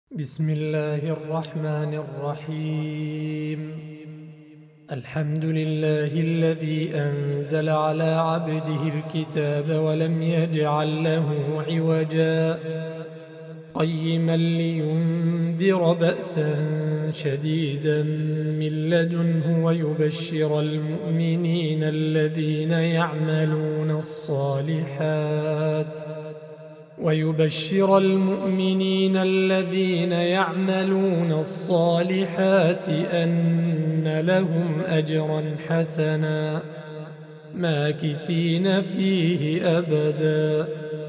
بسم الله الرحمن الرحيم. الحمد لله الذي أنزل على عبده الكتاب ولم يجعل له عوجا قيما لينذر بأسا شديدا من لدنه ويبشر المؤمنين الذين يعملون الصالحات أن لهم أجرا حسنا ماكثين فيه أبدا،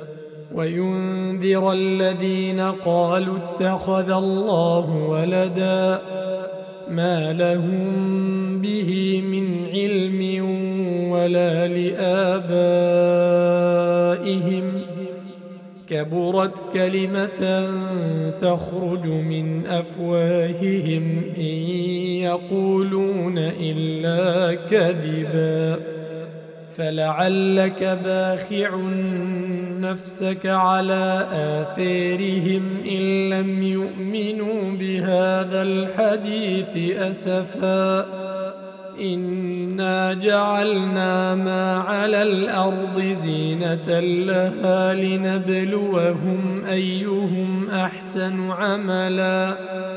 وينذر الذين قالوا اتخذ الله ولدا ما لهم به من علم ولا لآبائهم، كبرت كلمة تخرج من أفواههم إن يقولون إلا كذبا، فلعلك باخع نفسك على آثارهم إن لم يؤمنوا بهذا الحديث أسفا. إنا جعلنا ما على الأرض زينة لها لنبلوهم أيهم أحسن عملا،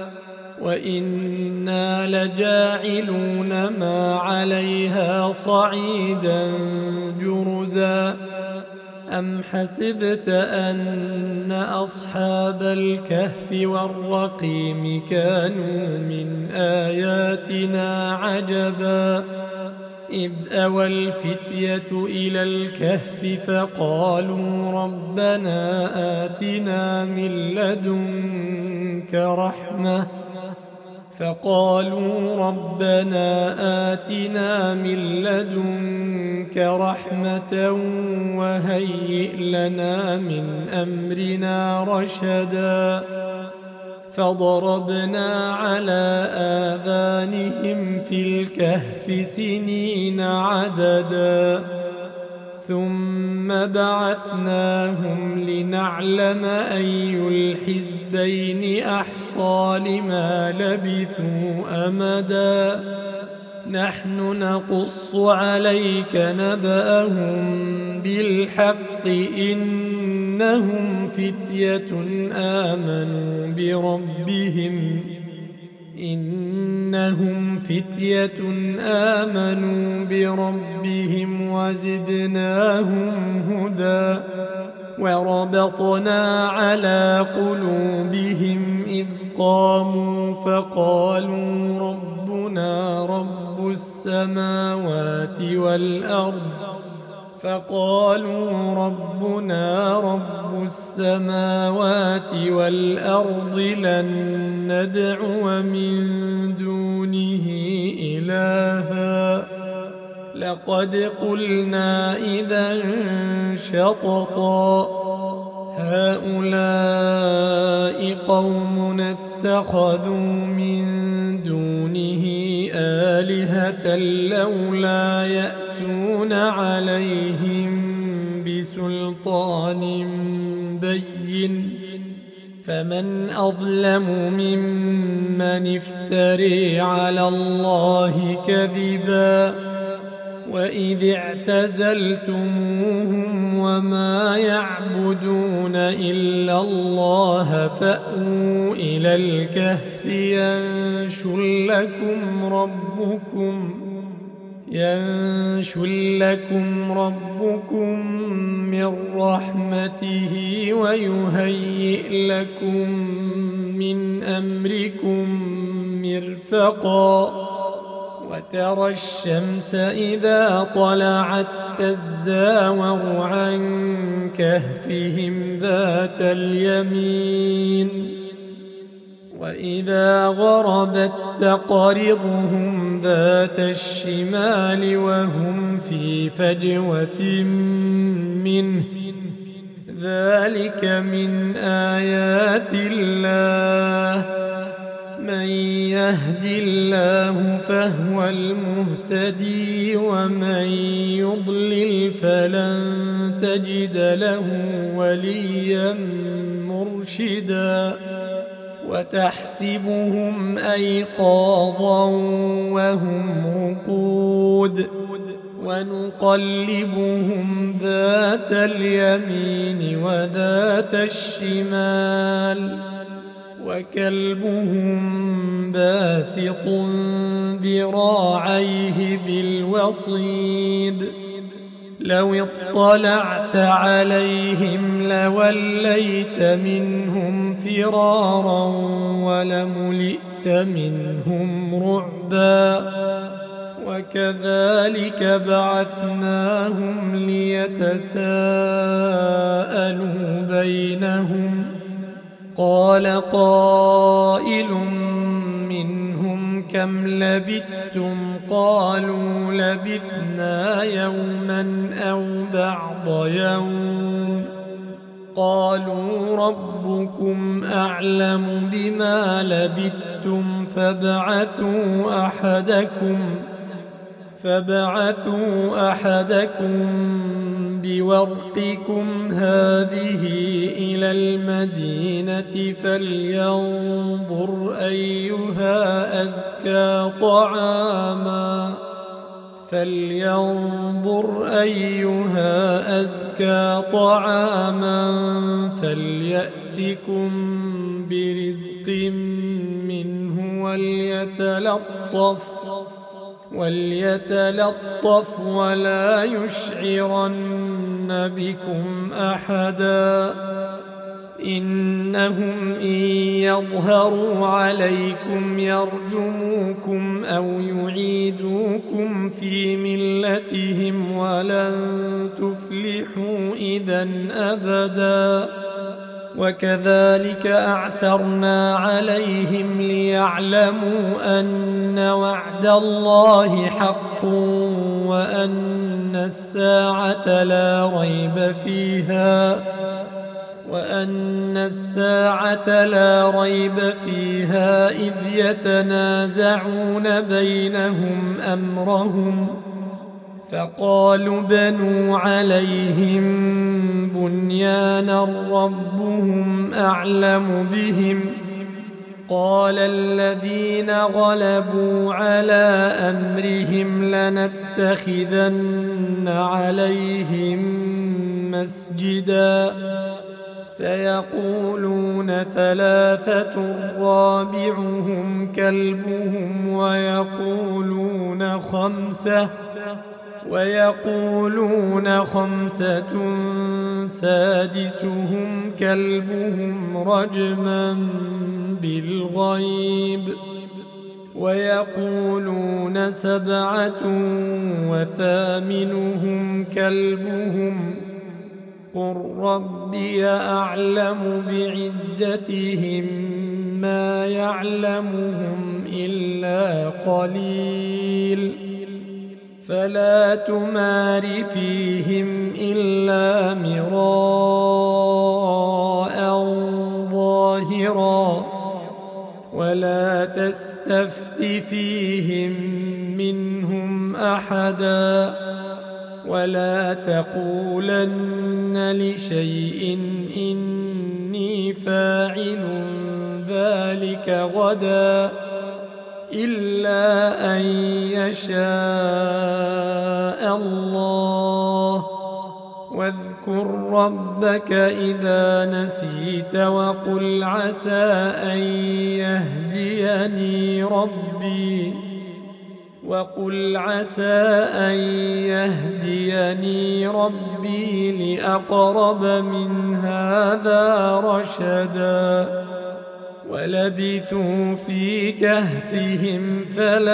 وإنا لجاعلون ما عليها صعيدا جرزا. أم حسبت أن أصحاب الكهف والرقيم كانوا من آياتنا عجبا، إذ أوى الفتية إلى الكهف فقالوا ربنا آتنا من لدنك رحمة وهيئ لنا من أمرنا رشدا، فضربنا على آذانهم في الكهف سنين عددا، ثم بعثناهم لنعلم أي الحزبين أحصى لما لبثوا أمدا. نحن نقص عليك نبأهم بالحق إنهم فتية آمنوا بربهم وزدناهم هدى، وربطنا على قلوبهم إذ قاموا فقالوا ربنا رب السماوات والأرض لن ندعو من دونه إلها لقد قلنا إذا شططا، هؤلاء قومنا اتخذوا من دونه آلهة لولا يأتون عليهم بسلطان بين، فمن أظلم ممن افتري على الله كذبا. وإذ اعتزلتموهم وما يعبدون إلا الله فأووا إلى الكهف ينشل لكم ربكم من رحمته ويهيئ لكم من أمركم مرفقا. وترى الشمس إذا طلعت تزاور عن كهفهم ذات اليمين، وإذا غربت تقرضهم ذات الشمال وهم في فجوة منه، ذلك من آيات الله، من يهد الله فهو المهتدي ومن يضلل فلن تجد له وليا مرشدا. وتحسبهم أيقاظا وهم رقود ونقلبهم ذات اليمين وذات الشمال وكلبهم باسط ذراعيه بالوصيد لو اطلعت عليهم لوليت منهم فرارا ولملئت منهم رعبا وكذلك بعثناهم ليتساءلوا بينهم قال قائل منهم كم لبثتم قالوا لبثنا يوما أو بعض يوم قالوا ربكم أعلم بما لبثتم فابعثوا أحدكم بورقكم هذه إلى المدينة فلينظر أيها أزكى طعاما فليأتكم برزق منه وليتلطف ولا يشعرن بكم أحدا إنهم إن يظهروا عليكم يرجموكم أو يعيدوكم في ملتهم ولن تفلحوا إذا أبدا وكذلك أعثرنا عليهم ليعلموا أن وعد الله حق وأن الساعة لا ريب فيها إذ يتنازعون بينهم أمرهم فقالوا بنوا عليهم بنيانا ربهم أعلم بهم قال الذين غلبوا على أمرهم لنتخذن عليهم مسجدا سيقولون ثلاثة رابعهم كلبهم ويقولون خمسة سادسهم كلبهم رجما بالغيب ويقولون سبعة وثامنهم كلبهم قل ربي أعلم بعدتهم ما يعلمهم إلا قليل فلا تمار فيهم إلا مراء ظاهرا ولا تستفت فيهم منهم أحدا ولا تقولن لشيء إني فاعل ذلك غدا إلا أن يشاء الله واذكر ربك إذا نسيت وقل عسى أن يهديني ربي لأقرب من هذا رشدا ولبثوا في كهفهم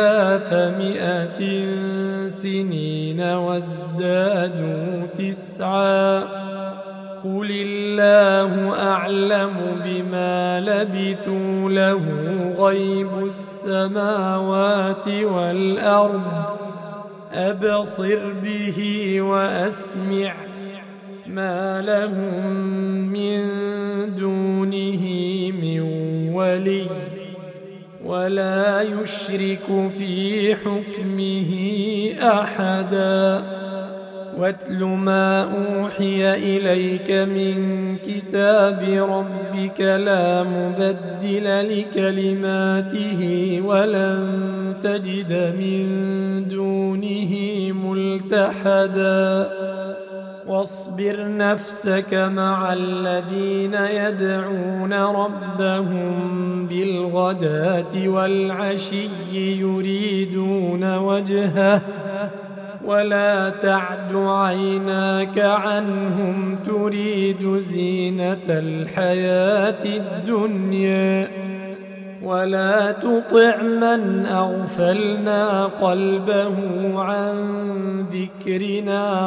300 سنين وازدادوا 9 قل الله أعلم بما لبثوا له غيب السماوات والأرض أبصر به وأسمع ما لهم من دونه من ولي ولا يشرك في حكمه أحدا واتل ما أوحي إليك من كتاب ربك لا مبدل لكلماته ولن تجد من دونه ملتحدا واصبر نفسك مع الذين يدعون ربهم بالغداة والعشي يريدون وجهه ولا تعد عيناك عنهم تريد زينة الحياة الدنيا ولا تطع من أغفلنا قلبه عن ذكرنا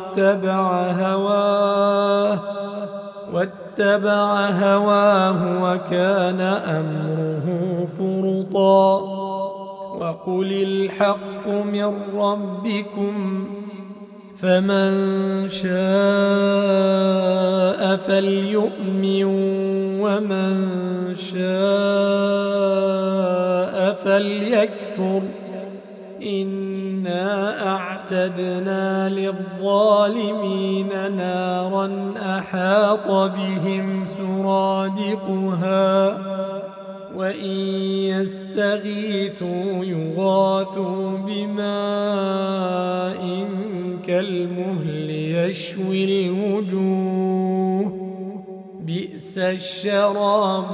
واتبع هواه وكان أمره فرطا وقل الحق من ربكم فمن شاء فليؤمن ومن شاء فليكفر إنا أعتدنا للظالمين نارا أحاط بهم سرادقها وإن يستغيثوا يغاثوا بماء كالمهل يشوي الوجوه بئس الشراب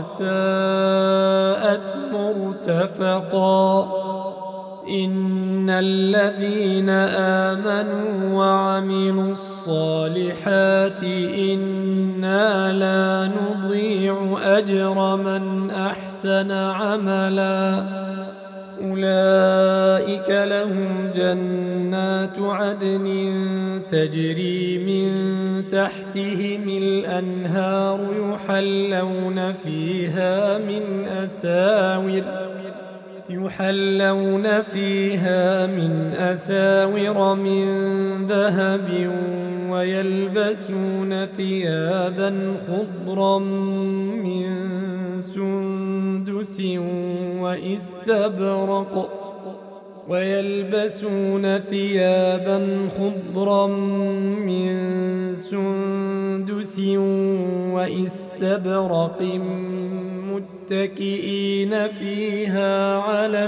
وساءت مرتفقا إن الذين آمنوا وعملوا الصالحات إنا لا نضيع أجر من أحسن عملا أولئك لهم جنات عدن تجري من تحتهم الأنهار يحلون فيها من أساور من ذهب ويلبسون ثيابا خضرا من سندس واستبرق متكئين فيها على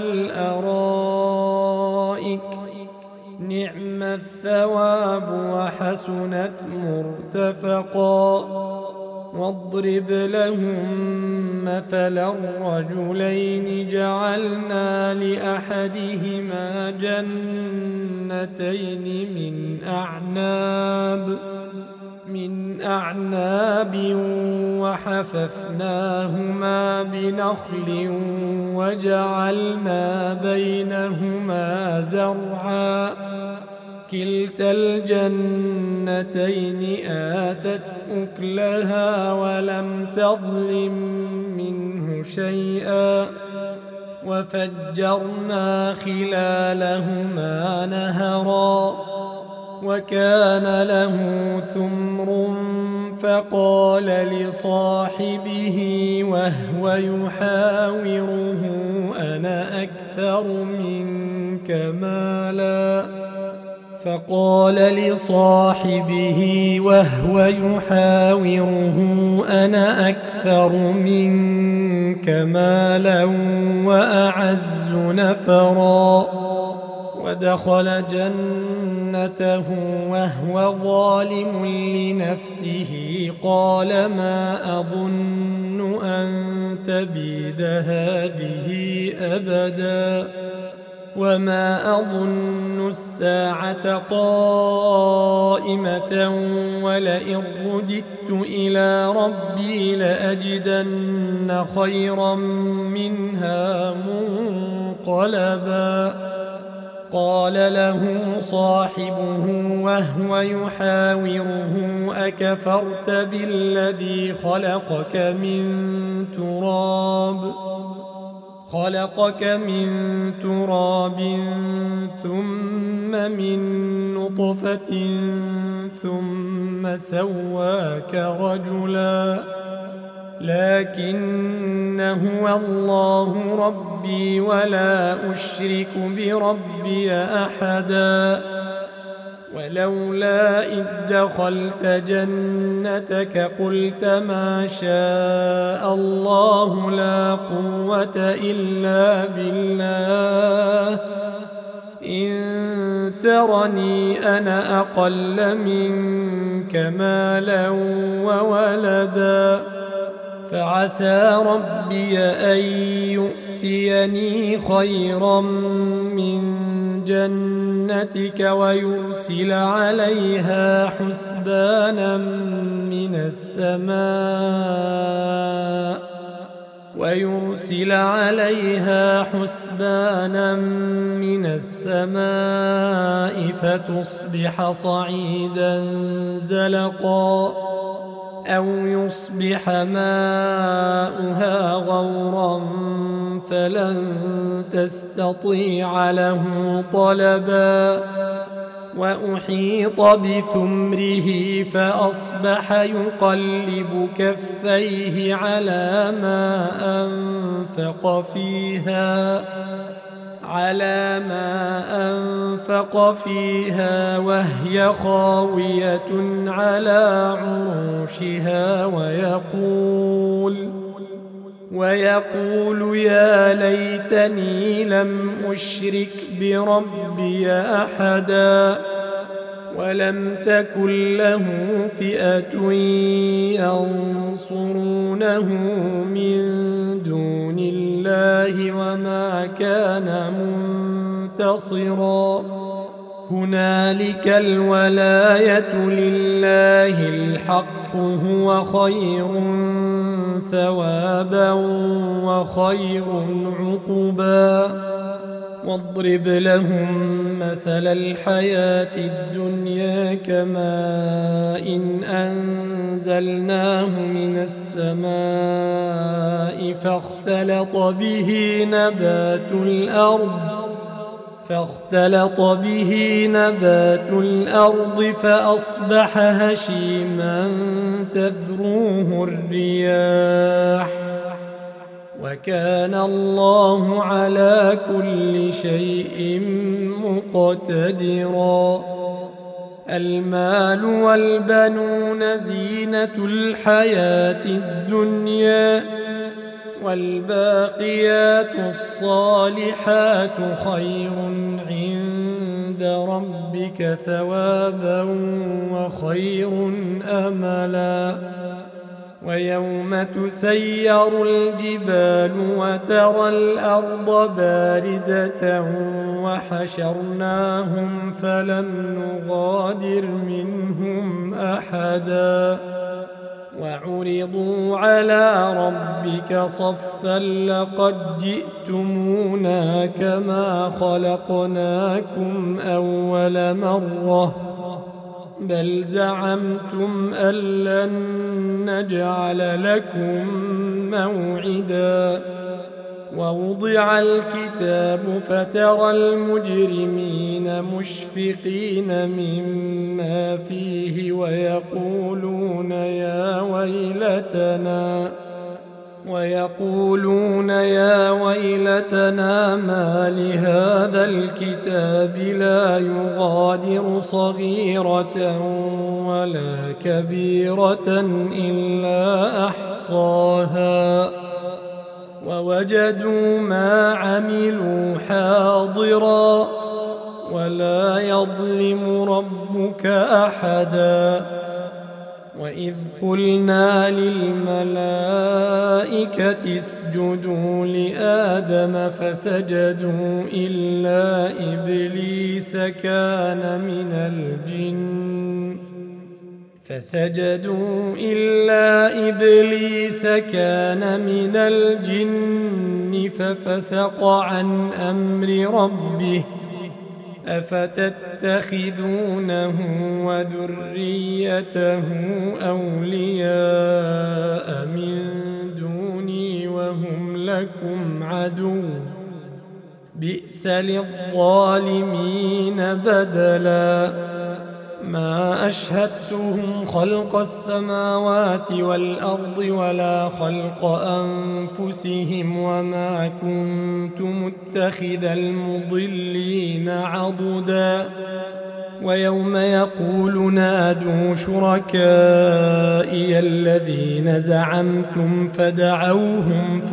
الأرائك نعم الثواب وحسنت مرتفقا واضرب لهم مثلا الرجلين جعلنا لأحدهما جنتين من أعناب وحففناهما بنخل وجعلنا بينهما زرعا كلتا الجنتين آتت أكلها ولم تظلم منه شيئا وفجرنا خلالهما نهرا وكان له ثمر فقال لصاحبه وهو يحاوره أنا أكثر منك مالا وأعز نفرا ودخل جنته وهو ظالم لنفسه قال ما أظن أن تبيد هذه أبدا وما أظن الساعة قائمة ولئن رددت إلى ربي لأجدن خيرا منها منقلبا قال له صاحبه وهو يحاوره أكفرت بالذي خلقك من تراب ثم من نطفة ثم سواك رجلا لكن هو الله ربي ولا أشرك بربي أحدا ولولا إذ دخلت جنتك قلت ما شاء الله لا قوة إلا بالله إن ترني أنا أقل منك مالا وولدا فعسى ربي أن يؤتيني خيرا من جنتك ويرسل عليها حسبانا من السماء فتصبح صعيدا زلقا أو يصبح ماؤها غورا فلن تستطيع له طلبا وأحيط بثمره فأصبح يقلب كفيه على ما أنفق فيها وهي خاوية على عروشها ويقول يا ليتني لم أشرك بربي أحدا ولم تكن له فئة ينصرونه من دون الله وما كان منتصرا هنالك الولاية لله الحق هو خير ثوابا وخير عقبا واضرب لهم مثل الحياة الدنيا كماء إن أنزلناه من السماء فاختلط به نبات الأرض فأصبح هشيما تذروه الرياح وكان الله على كل شيء مقتدرا المال والبنون زينة الحياة الدنيا والباقيات الصالحات خير عند ربك ثوابا وخير أملا ويوم تسير الجبال وترى الأرض بارزة وحشرناهم فلم نغادر منهم أحدا وعرضوا على ربك صفا لقد جئتمونا كما خلقناكم أول مرة بل زعمتم أن لن نجعل لكم موعدا ووضع الكتاب فترى المجرمين مشفقين مما فيه ويقولون يا ويلتنا ما لهذا الكتاب لا يغادر صغيرة ولا كبيرة إلا أحصاها ووجدوا ما عملوا حاضرا ولا يظلم ربك أحدا وإذ قلنا للملائكة اسجدوا لآدم فسجدوا إلا إبليس كان من الجن ففسق عن أمر ربه أفتتخذونه وذريته أولياء من دوني وهم لكم عدو بئس للظالمين بدلا ما أشهدتهم خلق السماوات والأرض ولا خلق أنفسهم وما كنت متخذ المضلين عضدا ويوم يقول نادوا شركائي الذين زعمتم فدعوهم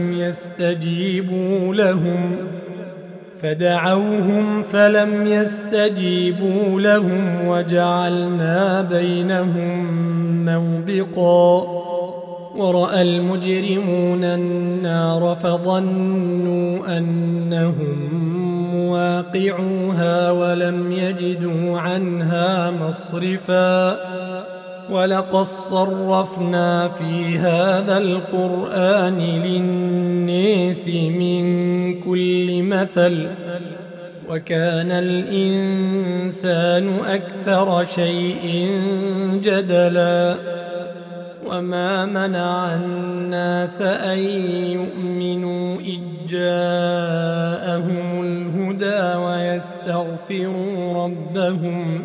فلم يستجيبوا لهم وجعلنا بينهم موبقا ورأى المجرمون النار فظنوا أنهم مواقعوها ولم يجدوا عنها مصرفا ولقد صرفنا في هذا القرآن للناس من كل مثل وكان الإنسان أكثر شيء جدلا وما منع الناس أن يؤمنوا إذ جاءهم الهدى ويستغفروا ربهم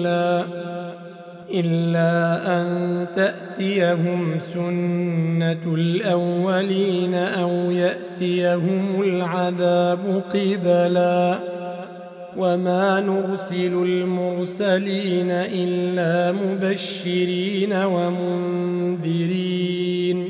إلا أن تأتيهم سنة الأولين أو يأتيهم العذاب قبلا وما نرسل المرسلين إلا مبشرين ومنذرين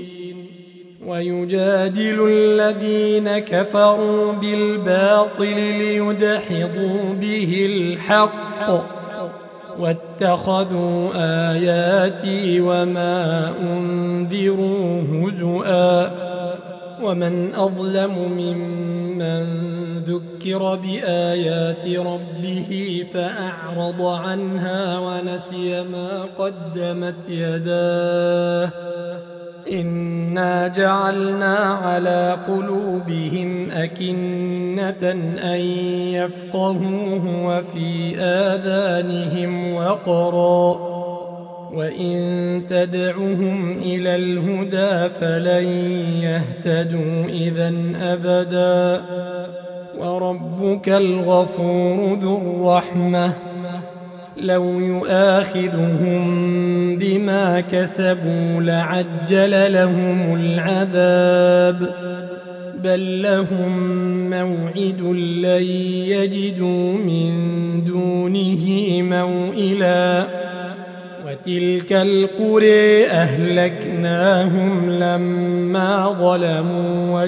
ويجادل الذين كفروا بالباطل ليدحضوا به الحق واتخذوا آياتي وما أنذروا هزؤا ومن أظلم ممن ذكر بآيات ربه فأعرض عنها ونسي ما قدمت يداه إنا جعلنا على قلوبهم أكنة أن يفقهوه وفي آذانهم وقرا وإن تدعهم إلى الهدى فلن يهتدوا إذن أبدا وربك الغفور ذو الرحمة لو يؤاخذهم بما كسبوا لعجل لهم العذاب بل لهم موعد لن يجدوا من دونه موئلا وتلك القرى أهلكناهم لما ظلموا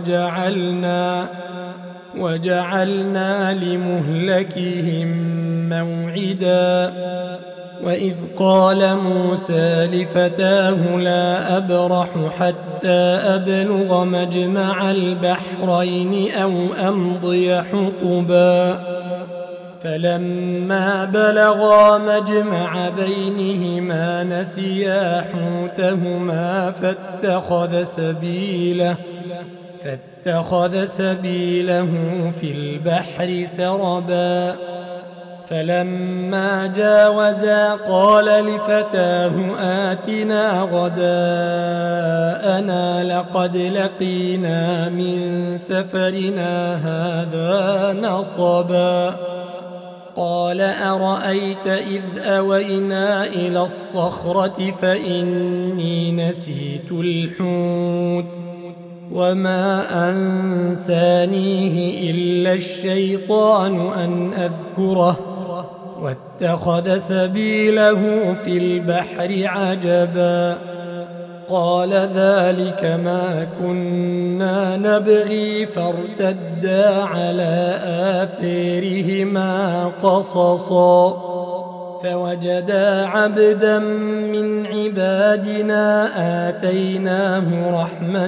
وجعلنا لمهلكهم موعدا وإذ قال موسى لفتاه لا أبرح حتى أبلغ مجمع البحرين أو أمضي حقبا فلما بلغا مجمع بينهما نسيا حوتهما فاتخذ سبيله في البحر سربا فلما جاوزا قال لفتاه آتنا غداءنا لقد لقينا من سفرنا هذا نصبا قال أرأيت إذ أوينا إلى الصخرة فإني نسيت الحوت وما أنسانيه إلا الشيطان أن أذكره واتخذ سبيله في البحر عجبا قال ذلك ما كنا نبغي فارتدا على آثارهما قصصا فوجدا عبدا من عبادنا آتيناه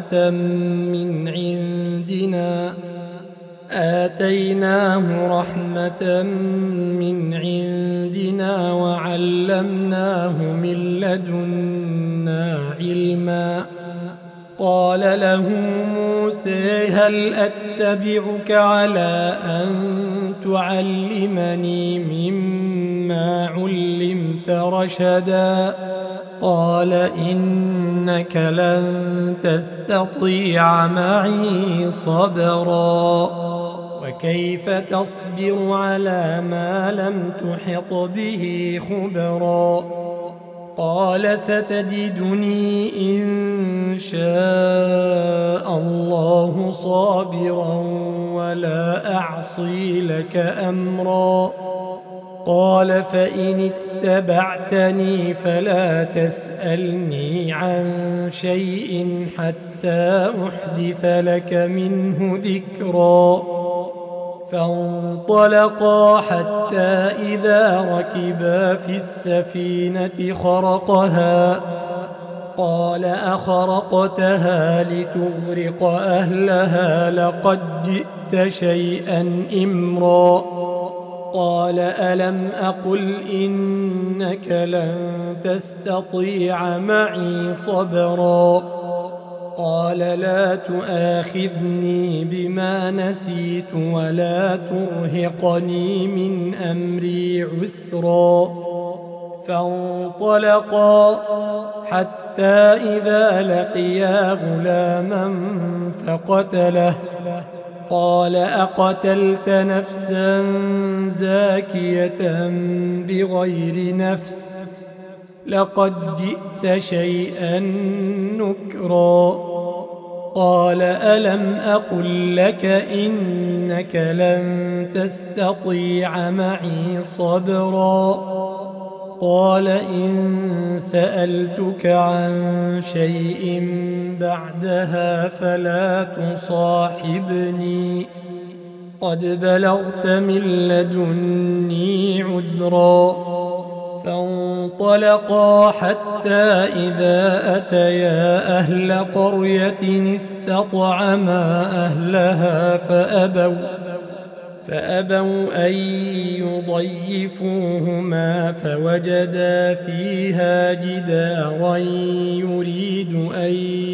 رحمة من عندنا وعلمناه من لدنا علما قال له موسى هل أتبعك على أن تعلمني مما علمت رشدا قال إنك لن تستطيع معي صبرا وكيف تصبر على ما لم تحط به خبرا قال ستجدني إن شاء الله صابرا ولا أعصي لك أمرا قال فإن اتبعتني فلا تسألني عن شيء حتى أحدث لك منه ذكرا. فانطلقا حتى إذا ركبا في السفينة خرقها قال أخرقتها لتغرق أهلها لقد جئت شيئا إمرا. قال ألم أقل إنك لن تستطيع معي صبرا. قال لا تؤاخذني بما نسيت ولا ترهقني من أمري عسرا. فانطلقا حتى إذا لقيا غلاما فقتله قال أقتلت نفسا زاكية بغير نفس لقد جئت شيئا نكرا. قال ألم أقل لك إنك لن تستطيع معي صبرا. قال إن سألتك عن شيء بعدها فلا تصاحبني قد بلغت من لدني عذرا. فانطلقا حتى إذا أتيا أهل قرية استطعما أهلها فأبوا أن يضيفوهما فوجدا فيها جدارا يريد أن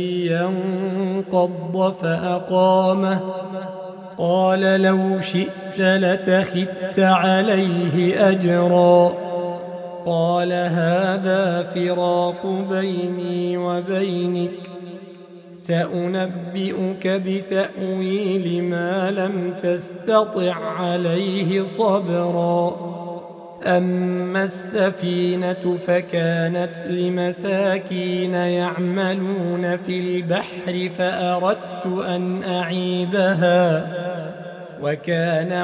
ينقض فأقامه. قال لو شئت لتخذت عليه أجرا. قال هذا فراق بيني وبينك سأنبئك بتأويل ما لم تستطع عليه صبرا. أما السفينة فكانت لمساكين يعملون في البحر فأردت أن أعيبها وكان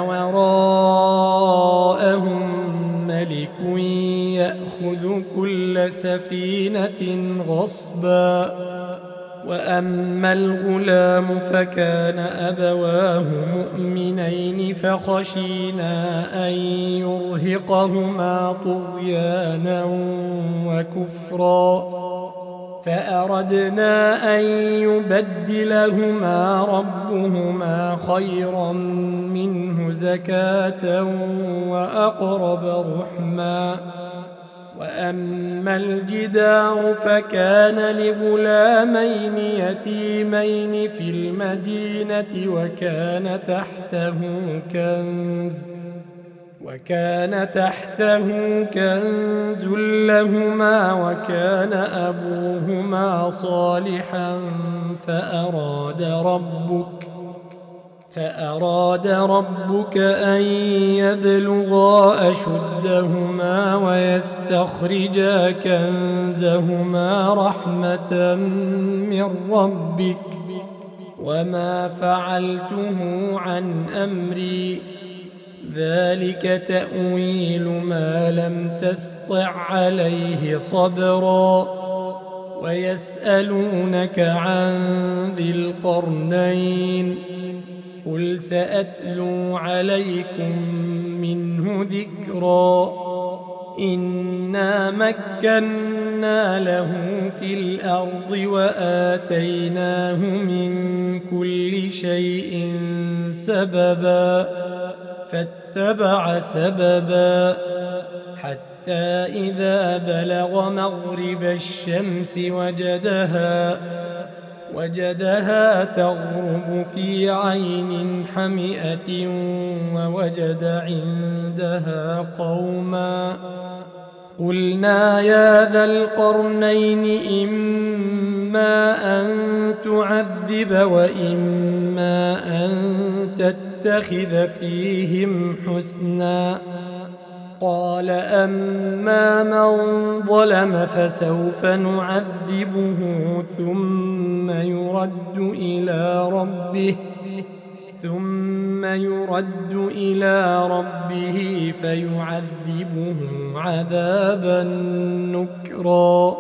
وراءهم ملك يأخذ كل سفينة غصبا. وأما الغلام فكان أبواه مؤمنين فخشينا أن يرهقهما طغيانا وكفرا فأردنا أن يبدلهما ربهما خيرا منه زكاة وأقرب رحما. وأما الجدار فكان لغلامين يتيمين في المدينة وكان تحته كنز لهما وكان أبوهما صالحا فأراد ربك أن يبلغا أشدهما ويستخرجا كنزهما رحمة من ربك وما فعلته عن أمري ذلك تأويل ما لم تسطع عليه صبرا. ويسألونك عن ذي القرنين قل سأتلو عليكم منه ذكرا. إنا مكنا له في الأرض وآتيناه من كل شيء سببا فاتبع سببا حتى إذا بلغ مغرب الشمس وجدها تغرب في عين حمئة ووجد عندها قوما قلنا يا ذا القرنين إما أن تعذب وإما أن تتخذ فيهم حسنا. قال أما من ظلم فسوف نعذبه ثم يرد إلى ربه ثم يرد إلى ربه فيعذبه عذابا نكرا.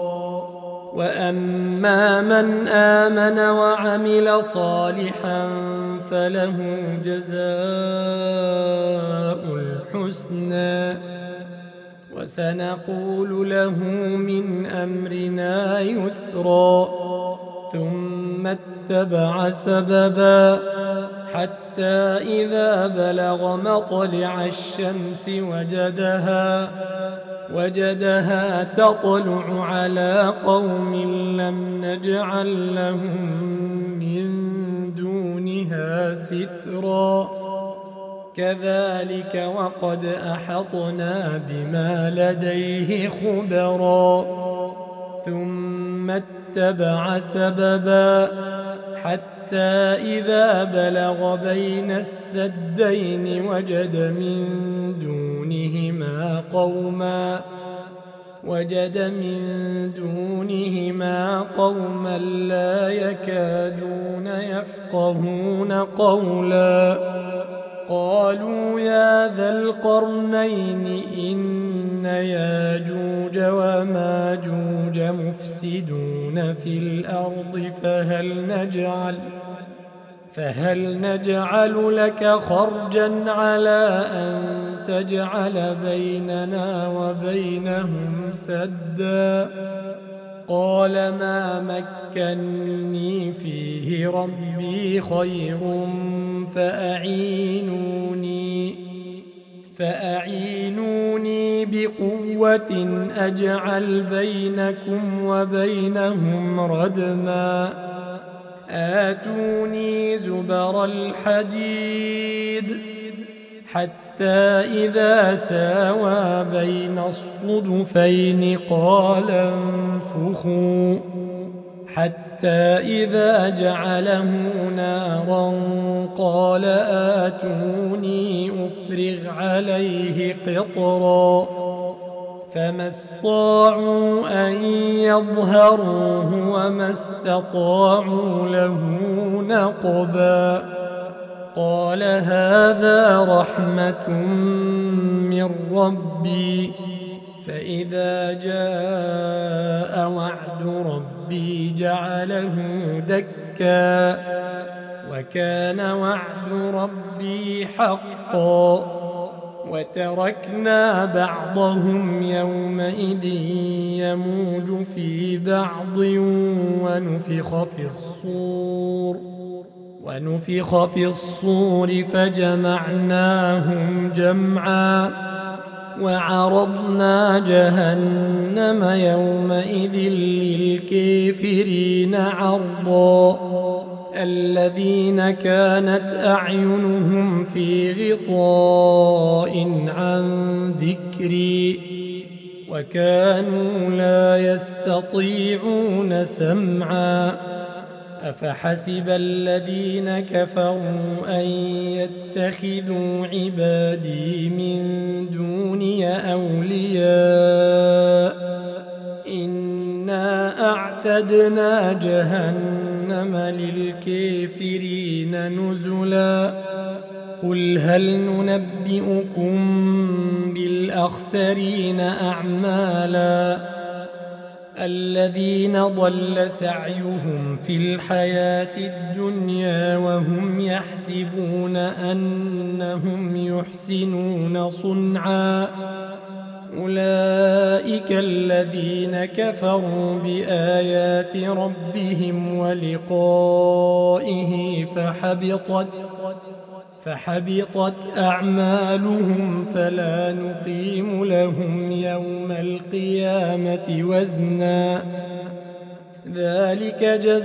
وأما من آمن وعمل صالحا فله جزاء الحسنى وسنقول له من أمرنا يسرا. ثم اتبع سببا حتى إذا بلغ مطلع الشمس وجدها تطلع على قوم لم نجعل لهم من دونها سترا. كذلك وقد أحطنا بما لديه خبرا. ثم اتبع سببا حتى إذا بلغ بين السدين وجد من دونهما قوما لا يكادون يفقهون قولا. قالوا يا ذا القرنين إن ياجوج وماجوج مفسدون في الأرض فهل نجعل لك خرجا على أن تجعل بيننا وبينهم سدا؟ قال ما مكني فيه ربي خير فأعينوني بقوة أجعل بينكم وبينهم ردما. آتوني زبر الحديد حتى إذا ساوى بين الصدفين قال انفخوا حتى إذا جعله نارا قال آتوني أفرغ عليه قطرا. فما استطاعوا أن يظهروه وما استطاعوا له نقبا. قال هذا رحمة من ربي فإذا جاء وعد ربي جعله دكا وكان وعد ربي حقا. وتركنا بعضهم يومئذ يموج في بعض ونفخ في الصور فجمعناهم جمعا. وعرضنا جهنم يومئذ للكافرين عرضا. الذين كانت أعينهم في غطاء عن ذكري وكانوا لا يستطيعون سمعا. أفحسب الذين كفروا أن يتخذوا عبادي من دوني أولياء إنا أعتدنا جهنم للكافرين نزلا. قل هل ننبئكم بالأخسرين أعمالا الذين ضل سعيهم في الحياة الدنيا وهم يحسبون أنهم يحسنون صنعا. أولئك الذين كفروا بآيات ربهم ولقائه فحبطت أعمالهم فلا نقيم لهم يوم القيامة وزنا. ذلك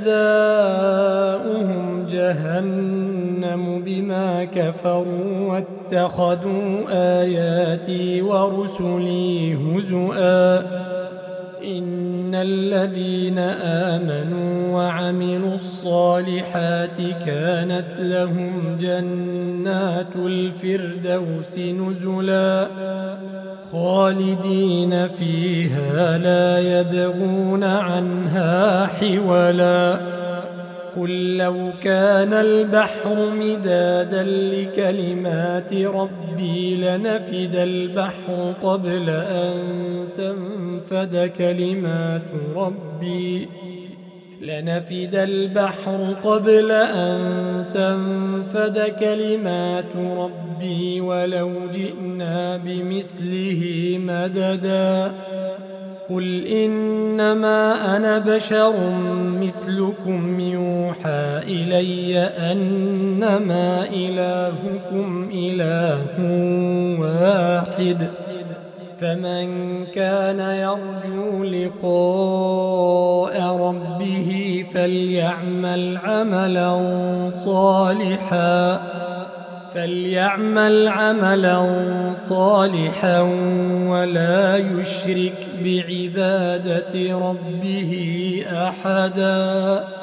جزاؤهم جهنم بما كفروا واتخذوا آياتي ورسلي هزؤا. إن الذين آمنوا وعملوا الصالحات كانت لهم جنات الفردوس نزلا خالدين فيها لا يبغون عنها حولا. قل لو كان البحر مدادا لكلمات ربي لنفد البحر قبل أن تنفد كلمات ربي ولو جئنا بمثله مددا قل إنما أنا بشر مثلكم يوحى إلي أنما إلهكم إله واحد فمن كان يرجو لقاء ربه فليعمل عملا صالحا ولا يشرك بعبادة ربه أحدا.